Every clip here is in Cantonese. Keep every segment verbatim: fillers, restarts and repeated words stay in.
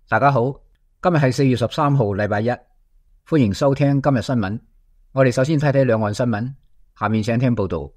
大家好，今日係四月十三號，禮拜一，歡迎收聽今日新聞。我哋首先睇睇兩岸新聞，下面請聽報道。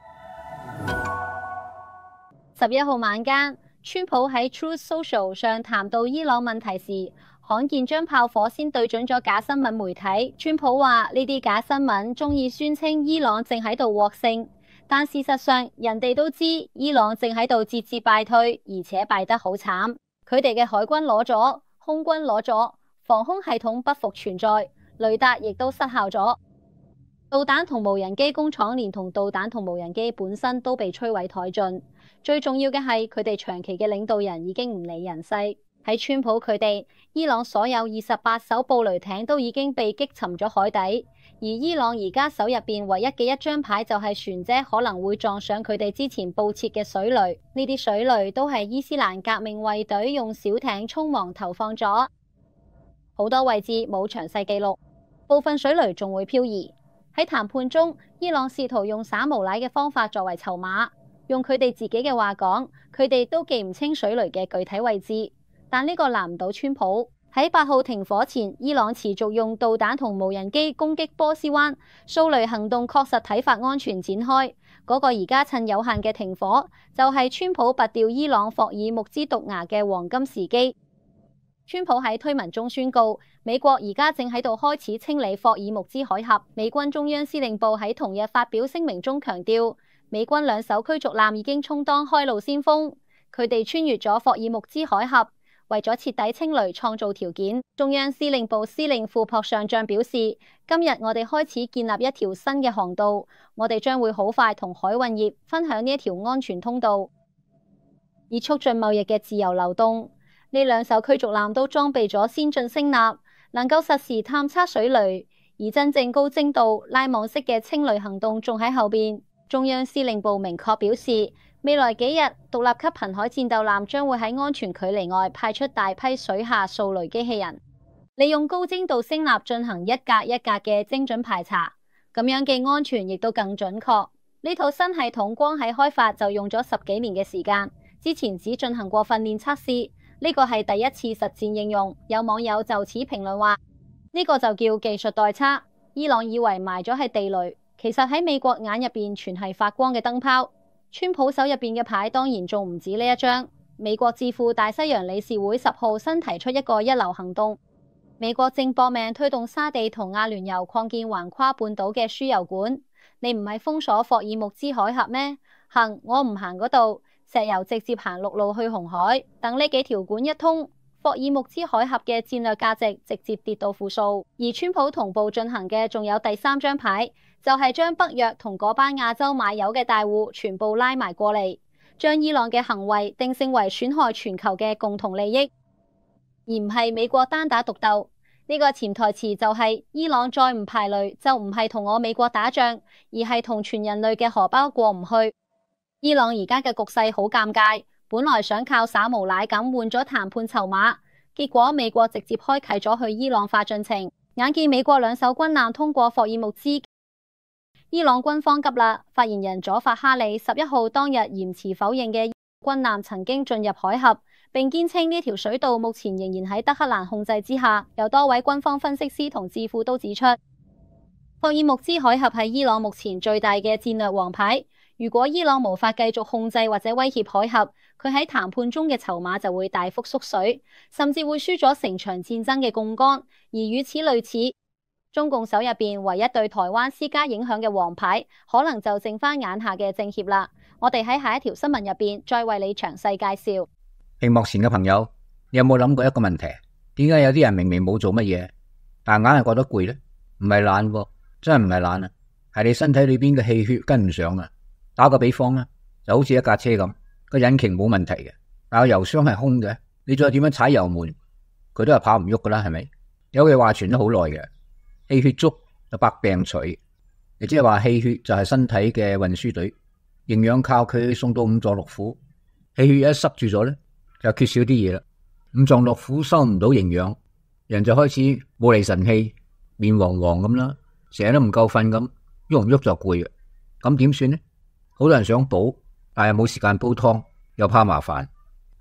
十一號晚間，川普喺 Truth Social 上談到伊朗問題時，罕見將炮火先對準咗假新聞媒體。川普話呢啲假新聞中意宣稱伊朗正喺度獲勝，但事實上人哋都知伊朗正喺度節節敗退，而且敗得好慘。佢哋嘅海軍攞咗，空軍攞咗，防空系統不復存在，雷達亦都失效咗。導彈同無人機工廠連同導彈同無人機本身都被摧毀殆盡。最重要嘅係佢哋長期嘅領導人已經唔理人世。喺川普佢哋，伊朗所有二十八艘布雷艇都已經被擊沉咗海底，而伊朗而家手入邊唯一嘅一張牌就係船隻可能會撞上佢哋之前布設嘅水雷。呢啲水雷都係伊斯蘭革命衛隊用小艇匆忙投放咗，好多位置冇詳細記錄，部分水雷仲會漂移。喺談判中，伊朗試圖用耍無賴嘅方法作為籌碼，用佢哋自己嘅話講，佢哋都記唔清水雷嘅具體位置。但呢個難唔到川普。喺八號停火前，伊朗持續用導彈同無人機攻擊波斯灣，掃雷行動確實體罰安全展開。嗰個而家趁有限嘅停火，就係川普拔掉伊朗霍爾木茲毒牙嘅黃金時機。川普喺推文中宣告，美國而家正喺度開始清理霍爾木茲海峽。美軍中央司令部喺同日發表聲明中強調，美軍兩艘驅逐艦已經充當開路先鋒，佢哋穿越咗霍爾木茲海峽，為咗徹底清雷創造條件。中央司令部司令庫珀上將表示，今日我哋開始建立一條新嘅航道，我哋將會好快同海運業分享呢一條安全通道，以促進貿易嘅自由流動。呢兩艘驅逐艦都裝備咗先進聲納，能夠實時探測水雷，而真正高精度拉網式嘅清雷行動仲喺後邊。中央司令部明確表示，未來幾日，獨立級瀕海戰鬥艦將會喺安全距離外派出大批水下掃雷機器人，利用高精度聲納進行一格一格嘅精準排查，咁樣嘅安全亦都更準確。呢套新系統光喺開發就用咗十幾年嘅時間，之前只進行過訓練測試，呢個係第一次實戰應用。有網友就此評論話，呢個就叫技術代差。伊朗以為埋咗係地雷，其實喺美國眼入邊全係發光嘅燈泡。川普手入邊嘅牌當然仲唔止呢一張。美國智庫大西洋理事會十號新提出一個一流行動，美國正搏命推動沙地同阿聯酋擴建橫跨半島嘅輸油管。你唔係封鎖霍爾木茲海峽咩？行，我唔行嗰度，石油直接行陸路去紅海。等呢幾條管一通，霍爾木茲海峽嘅戰略價值直接跌到負數。而川普同步進行嘅仲有第三張牌，就係將北約同嗰班亞洲買油嘅大戶全部拉埋過嚟，將伊朗嘅行為定性為損害全球嘅共同利益，而唔係美國單打獨鬥。呢個潛台詞就係伊朗再唔排雷，就唔係同我美國打仗，而係同全人類嘅荷包過唔去。伊朗而家嘅局勢好尷尬，本來想靠耍無賴咁換咗談判籌碼，結果美國直接開啟咗去伊朗化進程。眼見美國兩艘軍艦通過霍爾木茲，伊朗軍方急啦！發言人佐法哈里十一號當日嚴詞否認嘅軍艦曾經進入海峽，並堅稱呢條水道目前仍然喺德黑蘭控制之下。有多位軍方分析師同智庫都指出，霍爾木茲海峽係伊朗目前最大嘅戰略王牌。如果伊朗無法繼續控制或者威脅海峽，佢喺談判中嘅籌碼就會大幅縮水，甚至會輸咗成場戰爭嘅槓桿。而與此類似，中共手入邊唯一對台灣施加影響嘅王牌，可能就剩翻眼下嘅政協啦。我哋喺下一條新聞入邊再為你詳細介紹。 屏幕前嘅朋友，你有冇諗過一個問題？點解有啲人明明冇做乜嘢，但硬係覺得攰呢？唔係懶喎，真係唔係懶啊，係你身體裏邊嘅氣血跟唔上啊。打個比方啦，就好似一架車咁，個引擎冇問題嘅，但係油箱係空嘅，你再點樣踩油門，佢都係跑唔喐噶啦，係咪？有句話傳咗好耐嘅，氣血足就百病除，亦即係話氣血就係身體嘅運輸隊，營養靠佢送到五臟六腑，氣血一塞住咗咧，就缺少啲嘢啦，五臟六腑收唔到營養，人就開始冇厘神氣，面黃黃咁啦，成日都唔夠瞓咁，喐唔喐就攰嘅，咁點算呢？好多人想補，但係冇時間煲湯，又怕麻煩，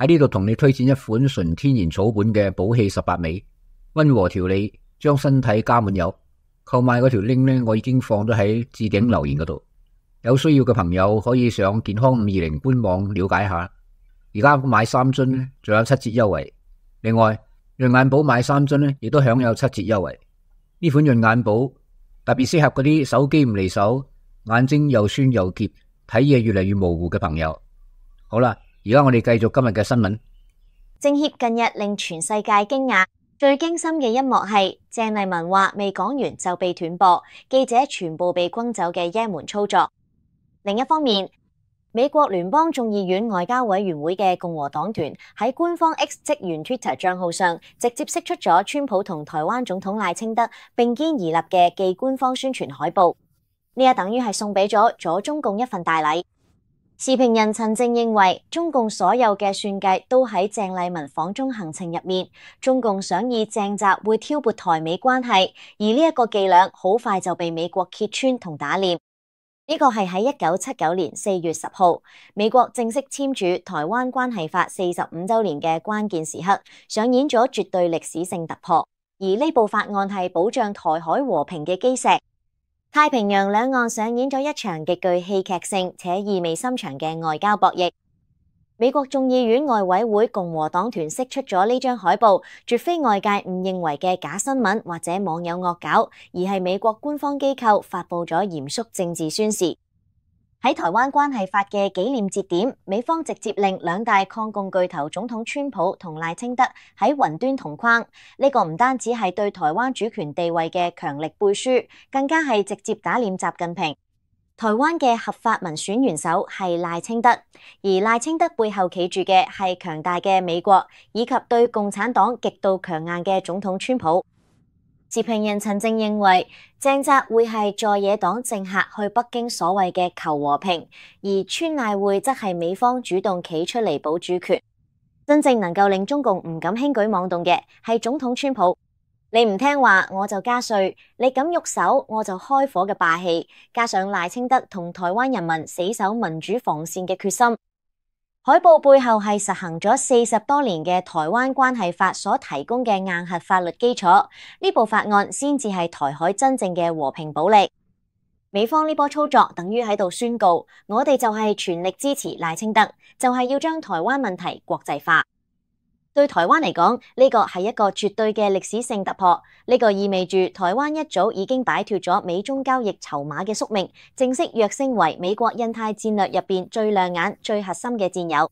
喺呢度同你推薦一款純天然草本嘅補氣十八味，溫和調理，將身體加滿油。購買嗰條 link 呢，我已經放咗喺置頂留言嗰度，有需要嘅朋友可以上健康五二零官網了解下。而家買三樽呢，仲有七折優惠。另外，潤眼寶買三樽呢，亦都享有七折優惠。呢款潤眼寶特別適合嗰啲手機唔離手、眼睛又酸又澀、睇嘢越嚟越模糊嘅朋友。好啦，而家我哋繼續今日嘅新聞。 政協近日令全世界驚訝，最驚心嘅一幕係鄭麗文話未講完就被斷播，記者全部被轟走嘅耶門操作。另一方面，美國聯邦眾議院外交委員會嘅共和黨團喺官方 X 職員 Twitter 賬號上直接釋出咗川普同台灣總統賴清德並肩而立嘅既官方宣傳海報，呢一等於係送俾咗咗中共一份大禮。時評人陳靜認為，中共所有嘅算計都喺鄭麗文訪中行程入面，中共想以鄭習會挑撥台美關係，而呢一個伎倆好快就被美國揭穿同打臉。呢個係喺一九七九年四月十號，美國正式簽署《台灣關係法》四十五週年嘅關鍵時刻，上演咗絕對歷史性突破。而呢部法案係保障台海和平嘅基石。太平洋兩岸上演咗一場極具戲劇性且意味深長嘅外交博弈。美國眾議院外委會共和黨團釋出咗呢張海報，絕非外界誤認為嘅假新聞或者網友惡搞，而係美國官方機構發佈咗嚴肅政治宣示。喺台灣關係法嘅紀念節點，美方直接令兩大抗共巨頭總統川普同賴清德喺雲端同框，呢個唔單止係對台灣主權地位嘅強力背書，更加係直接打臉習近平。台灣嘅合法民選元首係賴清德，而賴清德背後企住嘅係強大嘅美國，以及對共產黨極度強硬嘅總統川普。時評人陳靜認為，鄭習會係在野黨政客去北京所謂嘅求和平，而川賴會則係美方主動企出嚟保主權。真正能夠令中共唔敢輕舉妄動嘅係總統川普。你唔聽話我就加稅，你敢喐手我就開火嘅霸氣，加上賴清德同台灣人民死守民主防線嘅決心。海報背後係實行咗四十多年嘅台灣關係法所提供嘅硬核法律基礎，呢部法案先至係台海真正嘅和平保力。美方呢波操作等於喺度宣告，我哋就係全力支持賴清德，就係要將台灣問題國際化。對台灣嚟講，呢個係一個絕對嘅歷史性突破。呢個意味住台灣一早已經擺脫咗美中交易籌碼嘅宿命，正式躍升為美國印太戰略入邊最亮眼、最核心嘅戰友。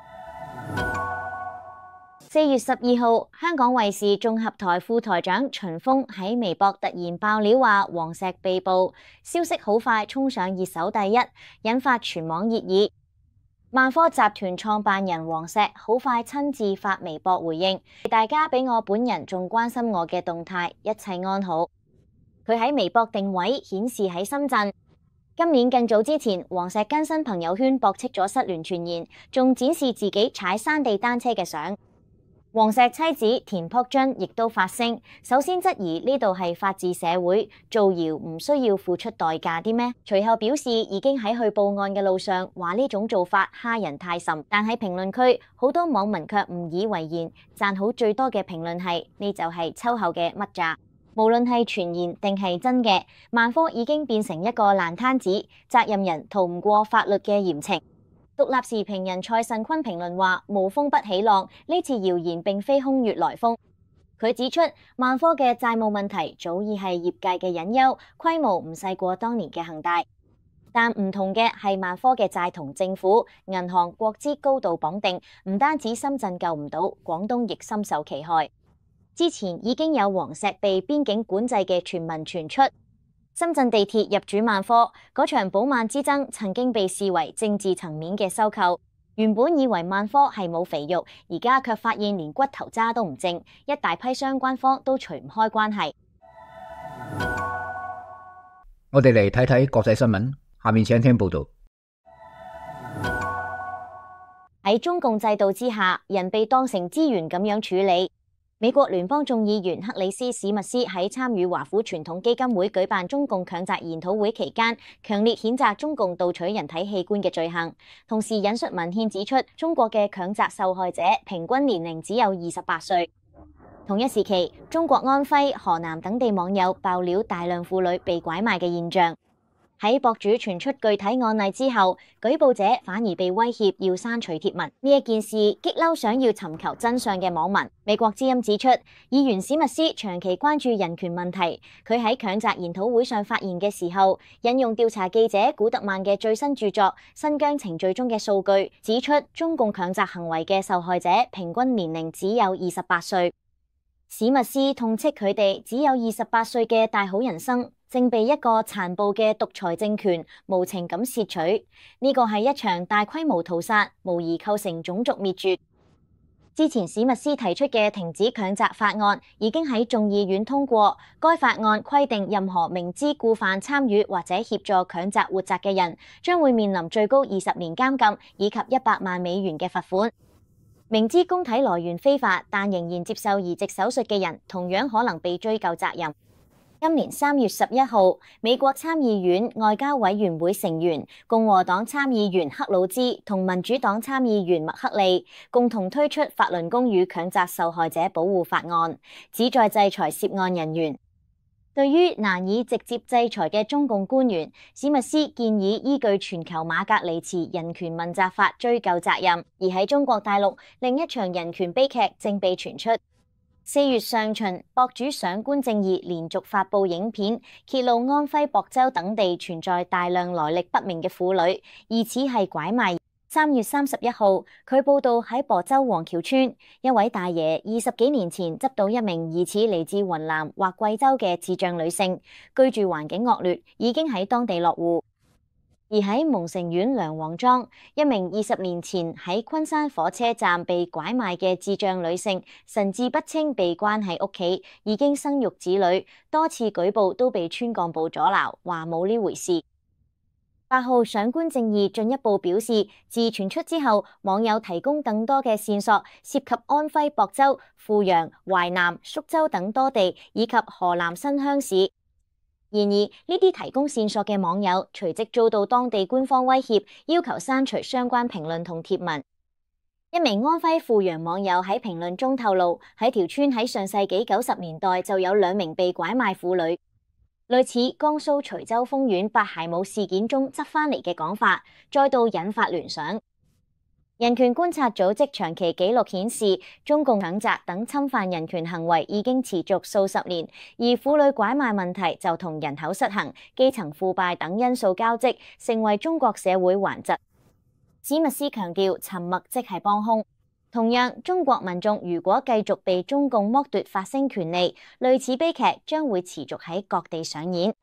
四月十二號，香港衛視綜合台副台長秦峰喺微博突然爆料話黃石被捕，消息好快衝上熱搜第一，引發全網熱議。萬科集團創辦人黃石好快親自發微博回應，大家比我本人仲關心我嘅動態，一切安好。佢喺微博定位顯示喺深圳。今年更早之前，黃石更新朋友圈駁斥咗失聯傳言，仲展示自己踩山地單車嘅相。黃石妻子田朴珺亦都發聲，首先質疑呢度係法治社會，造謠唔需要付出代價啲咩？隨後表示已經喺去報案嘅路上，話呢種做法蝦人太甚。但喺評論區，好多網民卻誤以為然，讚好最多嘅評論係呢就係秋後嘅乜咋？無論係傳言定係真嘅，萬科已經變成一個爛攤子，責任人逃唔過法律嘅嚴懲。獨立時評人蔡慎坤評論話：無風不起浪，呢次謠言並非空穴來風。佢指出，萬科嘅債務問題早已係業界嘅隱憂，規模唔細過當年嘅恒大。但唔同嘅係萬科嘅債同政府、銀行、國資高度綁定，唔單止深圳救唔到，廣東亦深受其害。之前已經有黃石被邊境管制嘅傳聞傳出。深圳地鐵入主萬科嗰場寶萬之爭，曾經被視為政治層面嘅收購。原本以為萬科係冇肥肉，而家卻發現連骨頭渣都唔剩，一大批相關方都除唔開關係。 我哋嚟睇睇國際新聞，下面請聽報道。 喺中共制度之下，人被當成資源咁樣處理。 美國聯邦眾議員克里斯史密斯喺參與華府傳統基金會舉辦中共強摘研討會期間，強烈譴責中共盜取人體器官嘅罪行，同時引述文獻指出，中國嘅強摘受害者平均年齡只有二十八歲。同一時期，中國安徽、河南等地網友爆料大量婦女被拐賣嘅現象。喺博主傳出具體案例之後，舉報者反而被威脅要刪除貼文。呢一件事激嬲想要尋求真相嘅網民。美國之音指出，議員史密斯長期關注人權問題。佢喺強摘研討會上發言嘅時候，引用調查記者古特曼嘅最新著作《新疆程序》中嘅數據，指出中共強摘行為嘅受害者平均年齡只有二十八歲。史密斯痛斥佢哋只有二十八歲嘅大好人生，正被一個殘暴嘅獨裁政權無情咁竊取。呢個係一場大規模屠殺，無疑構成種族滅絕。之前史密斯提出嘅停止強摘法案已經喺眾議院通過。該法案規定，任何明知故犯參與或者協助強摘活摘嘅人，將會面臨最高二十年監禁以及一百萬美元嘅罰款。明知供體來源非法，但仍然接受移植手術嘅人，同樣可能被追究責任。今年三月十一號，美國參議院外交委員會成員共和黨參議員克魯茲同民主黨參議員麥克利共同推出法輪功與強摘受害者保護法案，旨在制裁涉案人員。對於難以直接制裁嘅中共官員，史密斯建議依據全球馬格尼茨人權問責法追究責任。而喺中國大陸，另一場人權悲劇正被傳出。四月上旬，博主上官正義連續發布影片，揭露安徽亳州等地存在大量來歷不明嘅婦女，疑似係拐賣。三月三十一號，佢報道喺亳州黃橋村，一位大爺二十幾年前執到一名疑似嚟自雲南或貴州嘅智障女性，居住環境惡劣，已經喺當地落戶。而喺蒙城縣梁王莊，一名二十年前喺昆山火車站被拐賣嘅智障女性，神志不清被關喺屋企，已經生育子女，多次舉報都被村幹部阻撓，話冇呢回事。八號上官正義進一步表示，自傳出之後，網友提供更多嘅線索，涉及安徽亳州、阜陽、淮南、宿州等多地，以及河南新鄉市。然而，呢啲提供線索嘅網友隨即遭到當地官方威脅，要求刪除相關評論同貼文。一名安徽阜陽網友喺評論中透露，喺條村喺上世紀九十年代就有兩名被拐賣婦女。類似江蘇徐州豐縣八孩母事件中執返嚟嘅講法，再度引發聯想。人權觀察組織長期紀錄顯示，中共強摘等侵犯人權行為已經持續數十年，而婦女拐賣問題就同人口失衡、基層腐敗等因素交織，成為中國社會頑疾。史密斯強調，沉默即係幫兇。同樣，中國民眾如果繼續被中共剝奪發聲權利，類似悲劇將會持續喺各地上演。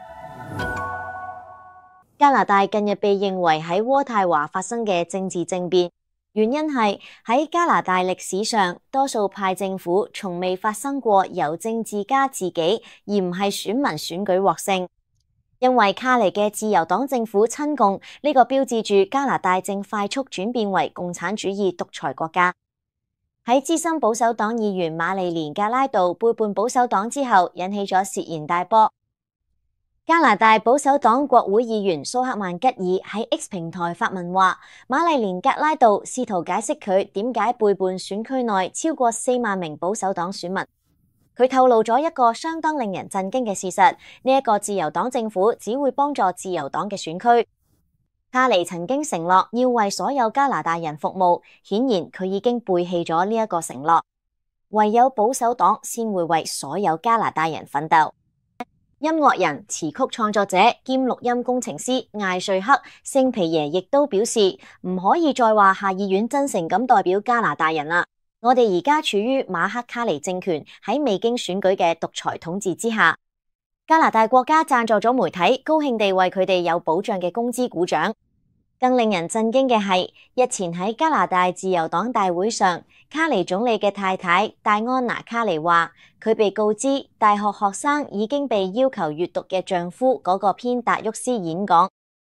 加拿大近日被認為喺渥太華發生嘅政治政變，原因係喺加拿大歷史上，多數派政府從未發生過由政治家自己而唔係選民選舉獲勝。因為卡尼嘅自由黨政府親共，呢個標誌住加拿大正快速轉變為共產主義獨裁國家。喺資深保守黨議員瑪麗蓮格拉道背叛保守黨之後，引起咗竊然大波。加拿大保守黨國會議員蘇克曼吉爾喺 X 平台發文話，瑪麗蓮格拉道試圖解釋佢點解背叛選區內超過四萬名保守黨選民。佢透露咗一個相當令人震驚嘅事實，呢一個自由黨政府只會幫助自由黨嘅選區。卡尼曾經承諾要為所有加拿大人服務，顯然佢已經背棄咗呢一個承諾。唯有保守黨先會為所有加拿大人奮鬥。音樂人、詞曲創作者兼錄音工程師艾瑞克·聖皮耶亦都表示，唔可以再話下議院真誠咁代表加拿大人啦。我哋而家處於馬克卡尼政權喺未經選舉嘅獨裁統治之下，加拿大國家贊助咗媒體，高興地為佢哋有保障嘅工資鼓掌。更令人震驚嘅係，日前喺加拿大自由黨大會上，卡尼總理嘅太太戴安娜卡尼話，佢被告知大學學生已經被要求閱讀嘅丈夫嗰個篇達沃斯演講。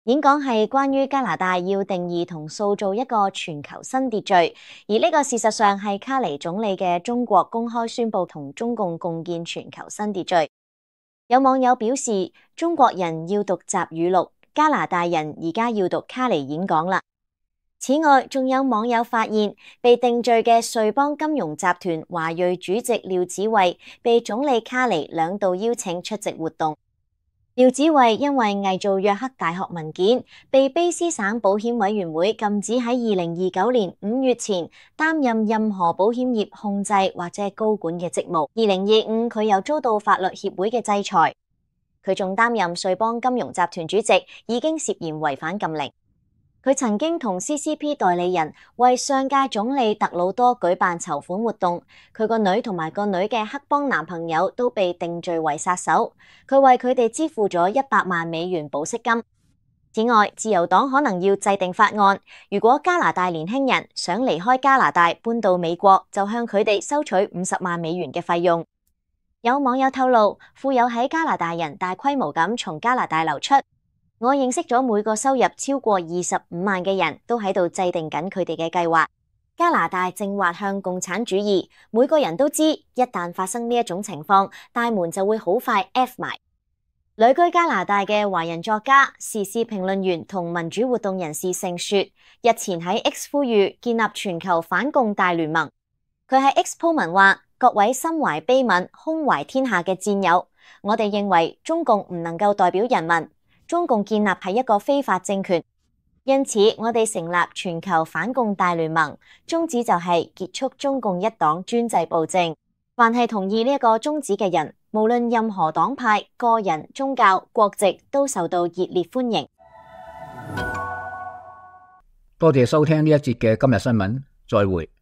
演講係關於加拿大要定義同塑造一個全球新秩序，而呢個事實上係卡尼總理嘅中國公開宣布同中共共建全球新秩序。有網友表示，中國人要讀習語錄，加拿大人而家要讀卡尼演講啦。此外，仲有網友發現被定罪嘅瑞邦金融集團華裔主席廖子慧被總理卡尼兩度邀請出席活動。廖子慧因為偽造約克大學文件，被卑詩省保險委員會禁止喺二零二九年五月前擔任任何保險業控制或者高管嘅職務。二零二五佢又遭到法律協會嘅制裁。佢仲擔任瑞邦金融集團主席，已經涉嫌違反禁令。佢曾經同 C C P 代理人為上屆總理特魯多舉辦籌款活動，佢個女同埋個女嘅黑幫男朋友都被定罪為殺手，佢為佢哋支付咗一百萬美元保釋金。此外，自由黨可能要制定法案，如果加拿大年輕人想離開加拿大搬到美國，就向佢哋收取五十萬美元嘅費用。有網友透露，富有喺加拿大人大規模咁從加拿大流出。我認識咗每個收入超過二十五萬嘅人都喺度制定緊佢哋嘅計劃。加拿大正滑向共產主義，每個人都知，一旦發生呢一種情況，大門就會好快 F 埋。旅居加拿大嘅華人作家、時事評論員同民主活動人士盛雪，日前喺 X 呼籲建立全球反共大聯盟。佢喺 X 鋪文話：各位心懷悲憫、胸懷天下嘅戰友，我哋認為中共唔能夠代表人民。中共建立係一個非法政權，因此我哋成立全球反共大聯盟，宗旨就係結束中共一黨專制暴政。凡係同意呢一個宗旨嘅人，無論任何黨派、個人、宗教、國籍，都受到熱烈歡迎。 多謝收聽呢一節嘅今日新聞，再會。